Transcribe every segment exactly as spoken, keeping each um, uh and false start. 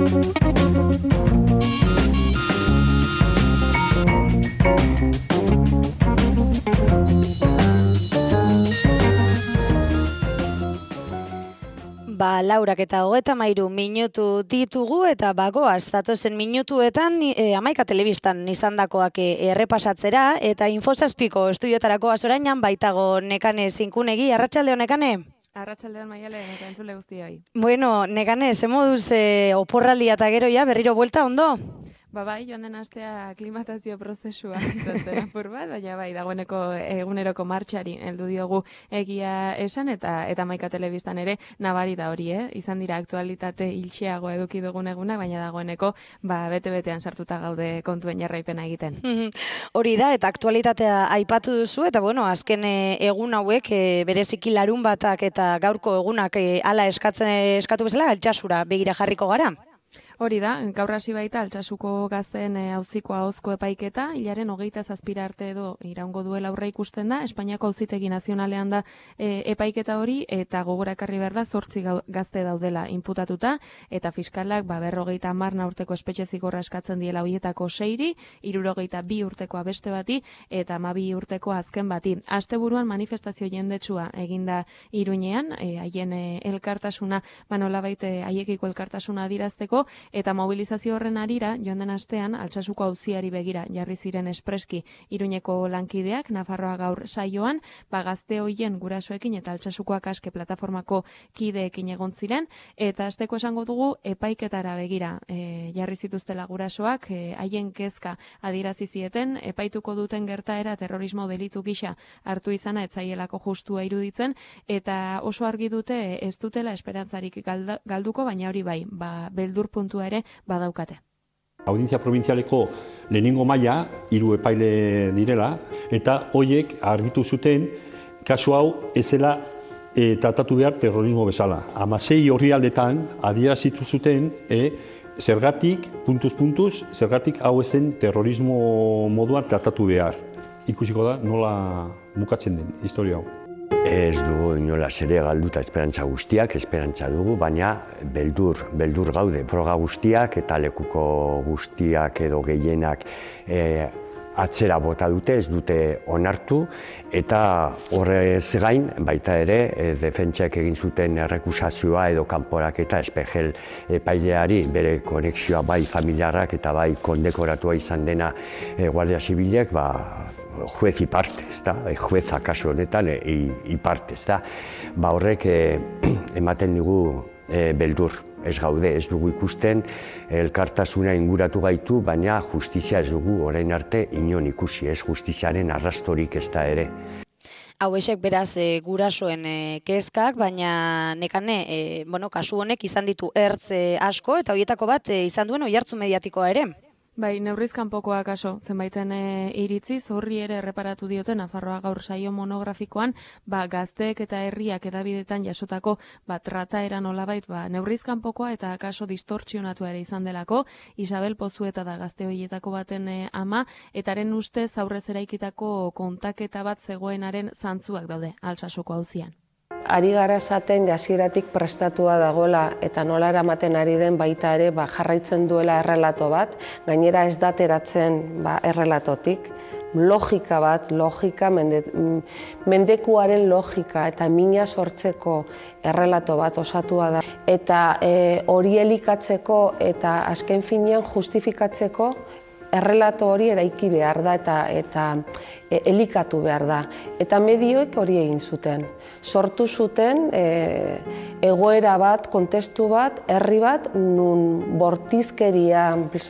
Ba, Laurak eta hogeta mairu minutu ditugu eta bagoaz, datozen minutuetan e, Amaika Telebistan izandakoak errepasatzera eta Infosazpiko estudiotarako azorainan baitago Nekane Zinkunegi. Arratsalde on, Nekane? Arratsaldeon, Maiale, eta entzule guztioi. Bueno, Nekane, ze moduz e, oporraldia eta gero ja berriro buelta ondo? Ba bai, joan den astea aklimatazio prozesua zaten apur bat, baina bai, dagoeneko eguneroko martxari heldu diogu egia esan, eta eta Amaika Telebistan ere nabari da hori, eh? Izan dira aktualitate hiltxeago eduki dugun eguna, baina dagoeneko ba bete-betean sartuta gaude kontuen jarraipena egiten. Hori da, eta aktualitatea aipatu duzu, eta bueno, azken egun hauek e, bereziki larun batak eta gaurko egunak e, ala eskatzen eskatu bezala Altsasura begira jarriko gara. Hori da, gaur hasi baita Altsasuko gazteen auziko ahozko epaiketa, hilaren hogeita zazpira arte edo iraungo duela aurre ikusten da, Espainiako Auzitegi Nazionalean da e, epaiketa hori, eta gogorakarri behar da zortzi gazte daudela inputatuta, eta fiskalak ba, berrogeita hamarna urteko espetxe zigorra eskatzen diela hoietako seiri, hirurogeita bi urtekoa beste bati, eta hamabi urteko azken bati. Asteburuan manifestazio jendetsua eginda Iruñean, haien e, elkartasuna, ba nolabait haiekiko elkartasuna adirazteko, eta mobilizazio horren arira, joan den astean, Altsasuko auziari begira jarri ziren espreski Iruñeko lankideak, Nafarroa gaur saioan, ba gazte hoien gurasoekin eta Altsasukoak aske plataformako kideekin egon ziren, eta asteko esango dugu epaiketara begira e, jarri zituztela gurasoak, haien e, kezka adierazi zieten, epaituko duten gertaera terrorismo delitu gisa hartu izana etzaielako justua iruditzen, eta oso argi dute ez dutela esperantzarik galduko, baina hori bai, ba, beldur puntua ere badaukate. Audientzia probintzialeko lehenengo maila hiru epaile direla, eta hoiek argitu zuten kasu hau ezela e, tratatu behar terrorismo bezala. Hamasei orrialdetan adierazitu zuten e, zergatik, puntuz puntuz, zergatik hau ezen terrorismo moduan tratatu behar. Ikusiko da nola bukatzen den historia hau. Ez dugu inolaz ere galduta esperantza guztiak, esperantza dugu, baina beldur, beldur gaude. Froga guztiak eta lekuko guztiak edo gehienak e, atzera bota dute, ez dute onartu, eta horrez gain, baita ere, e, defentsiak egin zuten errekusazioa edo kanporaketa espejel epaileari bere konexioa bai familiarrak eta bai kondekoratua izan dena e, Guardia Zibilek, ba, juez iparte, ezta? Juez akaso honetan e, iparte, ezta? Ba horrek e, ematen digu e, beldur, ez gaude, ez dugu ikusten, elkartasuna inguratu gaitu, baina justizia ez dugu orain arte inon ikusi, ez justiziaren arrastorik ez da ere. Hauexek beraz e, gurasoen e, kezkak, baina Nekane, e, bueno, kasu honek izan ditu ertz e, asko, eta horietako bat e, izan duen oihartzu mediatikoa ere. Bai, neurriz kanpokoa kaso, zenbaiten e, iritziz, horri ere erreparatu diote Nafarroa gaur saio monografikoan, ba, gazteek eta herriak edabidetan jasotako ba, trataera nolabait, ba, neurriz kanpokoa eta kaso distortzionatu ere izan delako, Isabel Pozueta da gazte horietako baten e, ama, etaren ustez aurrez eraikitako kontaketa bat zegoenaren zantzuak daude Altsasuko auzian. Ari gara esaten hasieratik prestatua dagoela eta nola eramaten ari den baita ere ba, jarraitzen duela errelato bat, gainera ez dateratzen ba, errelatotik. Logika bat, logika, mende, mendekuaren logika eta mina sortzeko errelato bat osatua da. Eta e, hori elikatzeko eta azken finean justifikatzeko errelato hori eraiki behar da eta, eta e, elikatu behar da. Eta medioek hori egin zuten. Sortu zuten e, egoera bat, kontestu bat, herri bat, nun bortizkeria,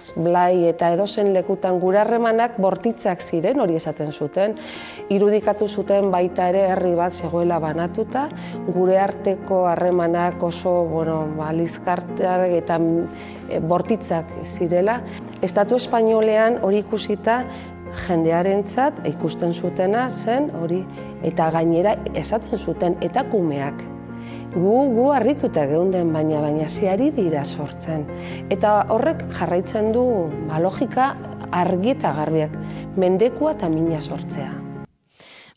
blai eta edozen lekutan gure harremanak bortitzak ziren, hori esaten zuten. Irudikatu zuten baita ere herri bat zegoela banatuta, gure arteko harremanak oso bueno, ba, lizkarteak eta e, bortitzak zirela. Estatu espainolean hori ikusita jendearentzat ikusten zutena zen hori eta gainera esaten zuten eta kumeak. Gu, gu harrituta geunden baina baina ziari dira sortzen. Eta horrek jarraitzen du ba, logika argi eta garbiak, mendekua eta mina sortzea.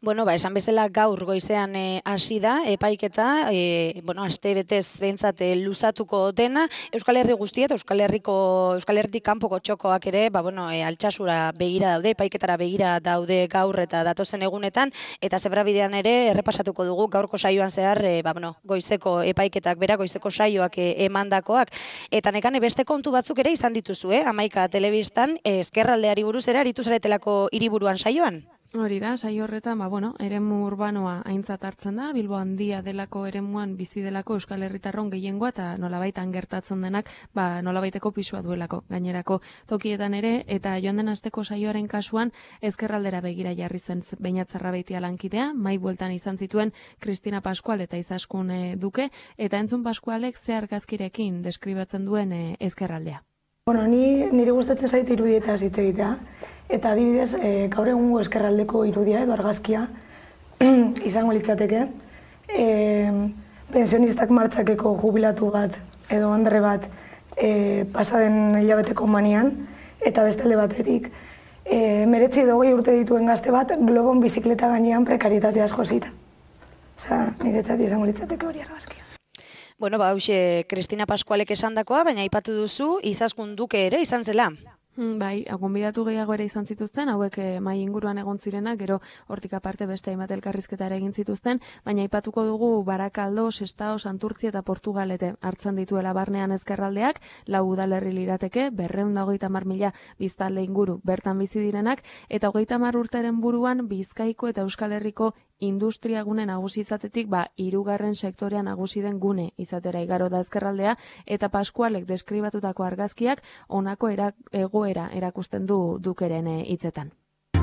Bueno, ba, esan bezala gaur goizean hasi da, epaiketa, e, bueno, aste betez behintzat e, luzatuko dena, Euskal Herri guztia eta Euskal Herriko, Euskal Herritik kanpoko txokoak ere, ba, bueno, e, altxasura begira daude, epaiketara begira daude gaur eta datozen egunetan, eta zebrabidean ere errepasatuko dugu gaurko saioan zehar, e, ba, bueno, goizeko epaiketak bera, goizeko saioak e, emandakoak, eta nekane beste kontu batzuk ere izan dituzu, eh? Amaika telebistan, e, ezkerraldeari buruz ere, aritu zaretelako hiriburuan saioan? Hori da, saio horretan, ba, bueno, eremu urbanoa aintzat hartzen da, Bilbo handia delako eremuan bizi delako Euskal Herritarron gehiengoa eta nolabaitan gertatzen denak, ba, nolabaiteko pisua duelako gainerako tokietan ere, eta joan den asteko saioaren kasuan ezkerraldera begira jarri zen Beñat Zarrabeitia lankidea, mai bueltan izan zituen Kristina Pascual eta Izaskun e, Duke, eta Entzun Pascualek ze argazkirekin deskribatzen duen e, ezkerraldea. Bueno, ni nire gustatzen zait irudietaz hitz egitea. Eta adibidez, e, gaur egungo ezkerraldeko irudia edo argazkia izango litzateke. E, pensionistak martxakeko jubilatu bat edo andre bat e, pasaden hilabeteko manian, eta beste alde batetik. E, meretzi edo hogei urte dituen gazte bat globon bizikleta gainean prekaritateaz josita. Osa, niretzat izango litzateke hori argazkia. Bueno, ba, hauxe, Kristina Pascualek esandakoa, baina aipatu duzu, Izaskun Duke ere izan zela. Bai, gonbidatu gehiago ere izan zituzten, hauek mai inguruan egon zirenak, gero hortik aparte beste hainbat elkarrizketa ere egin zituzten, baina aipatuko dugu Barakaldo, Sestao, Santurtzi eta Portugalete hartzen dituela barnean ezkerraldeak, lau udalerri lirateke, berrehun eta hogeita hamar mila biztanle inguru bertan bizi direnak, eta hogeita hamar urteren buruan Bizkaiko eta Euskal Herriko industria gune nagusi izatetik, ba, hirugarren sektorean nagusi den gune izatera igaro da ezkerraldea, eta Pascualek deskribatutako argazkiak honako erak, egoera erakusten du Dukeren hitzetan.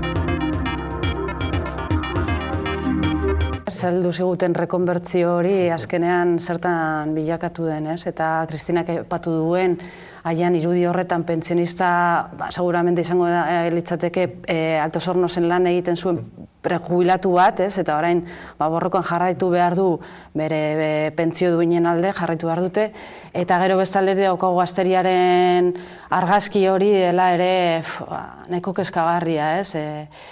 Saldu ziguten rekonbertzio hori azkenean zertan bilakatu denez, eta Kristinak epatu duen haian irudi horretan pentsionista, ba, seguramente izango da litzateke e, Alto Sornosen lan egiten zuen prejubilatu bat, ez? Eta orain ba, borrokan jarraitu behar du bere be, pentsio duinen alde jarraitu behar dute, eta gero bestaldetik daukagu gazteriaren argazki hori dela ere f, ba, nahiko kezkagarria, ez? E,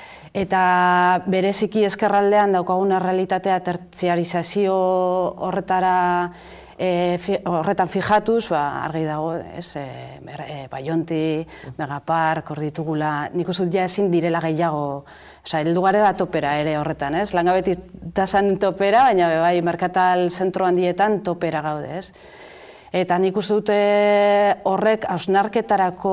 Eta bereziki ezkerraldean daukagun errealitatea tertziarizazio horretara e, fi, horretan fijatuz, ba, argi dago, ez, e, e, Baionti, Megapark, hor ditugula, nik uste dut ja ezin direla gehiago, oza, heldu garela topera ere horretan, ez, langabeti tasan topera, baina bai, merkatal zentro handietan topera gaude, ez. Eta nik uste dute horrek hausnarketarako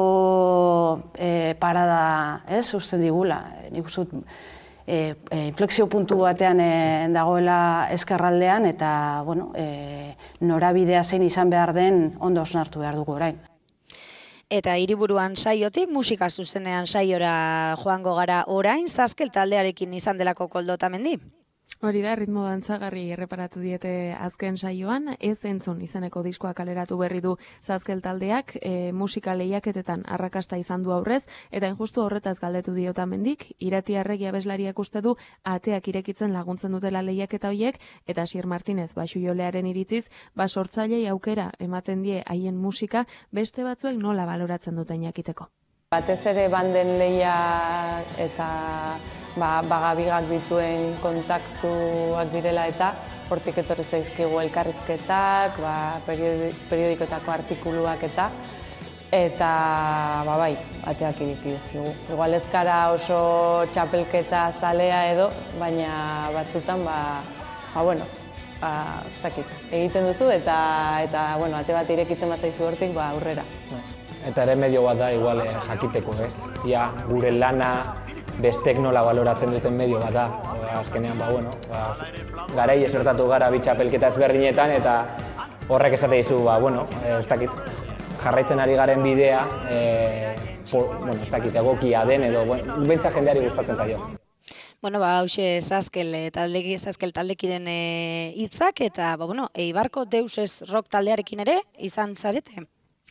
e, parada, ez, uste digula. Nik uste dut e, e, inflexio puntu batean e, dagoela ezkerraldean, eta bueno, e, norabidea zein izan behar den ondo hausnartu behar dugu orain. Eta hiriburuan saiotik, musika zuzenean saiora joango gara orain, Zaskel taldearekin izan delako Koldo Otamendi. Hori da, ritmo dantzagarri erreparatu diete azken saioan, Ez entzun izeneko diskoa kaleratu berri du Zaskel taldeak, e, musika lehiaketetan arrakasta izan du aurrez, eta injustu horretaz galdetu dio Otamendik, Iratiarrek abeslariak uste du ateak irekitzen laguntzen dutela lehiaketa horiek, eta Asier Martinez Baxuiolearen iritziz, ba sortzailei aukera ematen die haien musika beste batzuek nola baloratzen duten jakiteko. Batez ere banden lehia eta ba, bagabigak dituen kontaktuak direla eta hortik etorri zaizkigu elkarrizketak, ba, periodikoetako artikuluak eta eta ba, bai, ateak iriki dizkigu. Igual ez gara oso txapelketa zalea edo, baina batzutan ba, ba bueno, ba, zakit, egiten duzu eta eta bueno, ate bat irekitzen bat zaizu hortik ba, aurrera. Eta ere medio bat da, igual, eh, jakiteko, ez? Ja, gure lana bestek nola baloratzen duten medio bat da. Azkenean, ba, bueno, ba, garai esortatu gara bitxapelketa ezberdinetan, eta horrek esate dizu, ba, bueno, ez dakit, jarraitzen ari garen bidea, eh, po, bueno, ez dakit, egokia den, edo, bueno, bentsa jendeari gustatzen zaio. Bueno, ba, hauxe Zaskel taldeki, Zaskel taldekiren hitzak, eta, ba, bueno, Eibarko Deuses rock taldearekin ere izan zarete.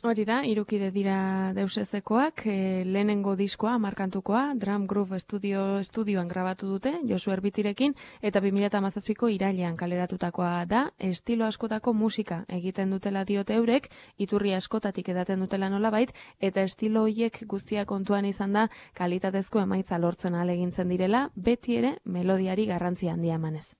Hori da, irukide dira deusezekoak, e, lehenengo diskoa, markantukoa, Drum Groove Studio estudioan grabatu dute, Josu Erbitirekin, eta bi mila hamazazpiko irailean kaleratutakoa da, estilo askotako musika egiten dutela diote eurek, iturri askotatik edaten dutela nolabait, eta estilo horiek guztia kontuan izan da, kalitatezko emaitza lortzen ahalegintzen direla, beti ere melodiari garrantzia handia emanez.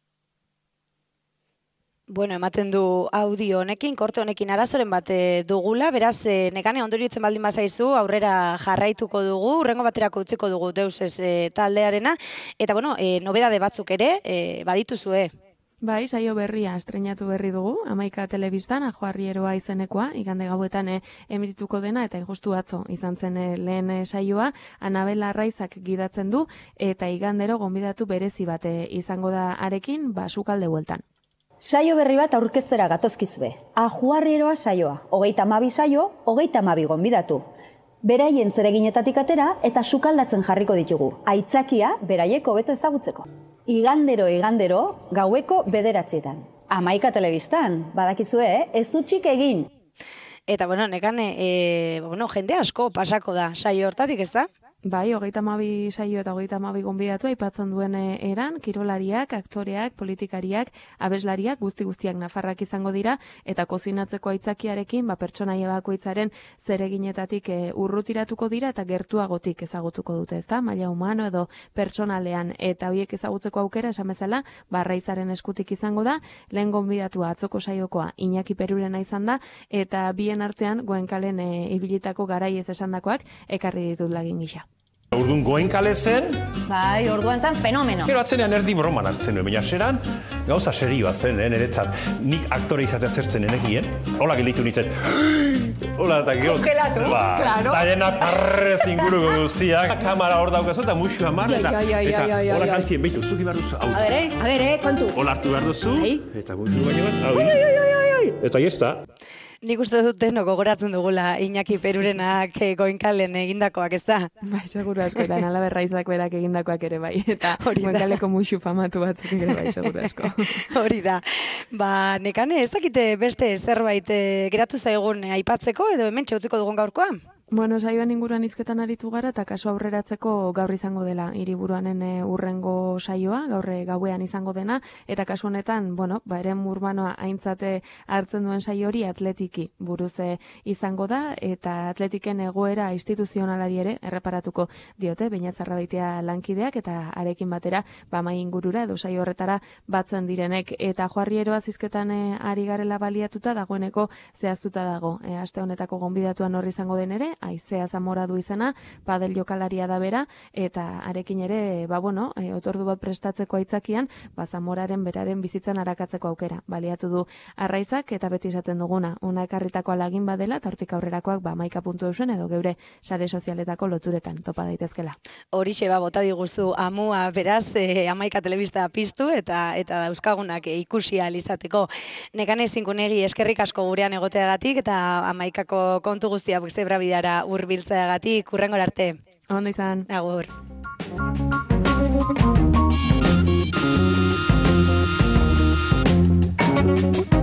Bueno, ematen du audio honekin, korte honekin arazoren bat dugula, beraz, e, Nekane ondoriotzen baldin bazaizu, aurrera jarraituko dugu, urrengo baterako utziko dugu Deusez e, taldearena, eta bueno, e, nobedade batzuk ere, e, badituzue. Bai, saio berria estreinatu berri dugu, Hamaika telebistan, Ajoarrieroa izenekoa, igande gauetan e, emirituko dena, eta injustu atzo izan zen e, lehen e, saioa, Anabel Arraizak gidatzen du, eta igandero gonbidatu berezi bate izango da arekin, basukalde bueltan. Saio berri bat aurkeztera gatozkizue. Ajuarrieroa saioa. Hogeita hamabi saio, hogeita hamabi gonbidatu. Beraien zereginetatik atera eta sukaldatzen jarriko ditugu. Aitzakia beraiek hobeto ezagutzeko. Igandero, igandero, gaueko bederatzietan. Hamaika telebistan, badakizue, ez utzik egin. Eta, bueno, Nekane, e, bueno, jende asko pasako da saio hortatik, ez da? Bai, hogeita hamabi saio eta hogeita hamabi gonbidatu aipatzen duen eran, kirolariak, aktoreak, politikariak, abeslariak, guzti-guztiak nafarrak izango dira, eta kozinatzeko aitzakiarekin, ba, pertsonaia bakoitzaren zereginetatik e, urrutiratuko dira, eta gertuagotik ezagutuko dute, ezta? Maila humano edo pertsonalean, eta horiek ezagutzeko aukera, esan bezala, Barraizaren eskutik izango da, lehen gonbidatua atzoko saiokoa Iñaki Perurena izan da, eta bien artean, Goenkalen e, ibilitako garaiez esandakoak ekarri ditut lagin gisa. Orduan Goenkale zen... Bai, orduan zen fenomeno. Gero atzenean erdi broman hartzen nuen, baina seran gauza serioa zen, eh, niretzat. Nik aktore izatea zertzen enekien, hola gelitu nintzen. Hola, eta gero... Kongelatu, claro. Eta jena parrez inguruko guziak, kamara hor daukazu eta musu amar, eta hola jantzien, behitu, zuki behar duzu. A bere, a bere, kontuz. Hola hartu behar duzu, eta musu baino bat, hau. Eta jesta. Nik uste dut denok gogoratzen dugula Iñaki Perurenak Goenkalen egindakoak, ez da? Bai, seguru asko, eta Nala Berraizak berak egindakoak ere bai, eta Goenkaleko musu famatu batzuk ere bai, seguru asko. Hori da. Ba, Nekane, ez dakite beste zerbait geratu zaigun aipatzeko, edo hemen txautziko dugun gaurkoa? Bueno, saioan inguruan hizketan aritu gara eta kasu aurreratzeko gaur izango dela hiriburuanen e, urrengo saioa, gaur gauean izango dena, eta kasu honetan, bueno, ba eren urbanoa aintzate hartzen duen saio hori atletiki buruz e, izango da, eta atletiken egoera instituzionalari ere erreparatuko diote, Beñatzarrabeitia lankideak eta arekin batera, ba mai ingurura edo saio horretara batzen direnek, eta Joarrieroa hizketan e, ari garela baliatuta dagoeneko zehaztuta dago. E, aste honetako gonbidatuan hor izango den ere, Aizea Zamora du izena, padel jokalaria da bera, eta arekin ere, ba bueno, e, otordu bat prestatzeko aitzakian, ba Zamoraren beraren bizitzan arakatzeko aukera. Baliatu du Arraizak eta beti esaten duguna, una ekarritako alagin badela, eta hortik aurrerakoak ba hamaika puntu eusen edo geure sare sozialetako loturetan topa daitezkela. Horixe ba bota diguzu amua beraz, e, hamaika telebista piztu eta eta dauzkagunak e, ikusi ahal izateko. Nekane Zinkunegi eskerrik asko gurean egoteagatik eta hamaikako kontu guztiak zebra bidara hurbiltzeagatik, hurrengora arte. Ondo izan. Agur. Thank you.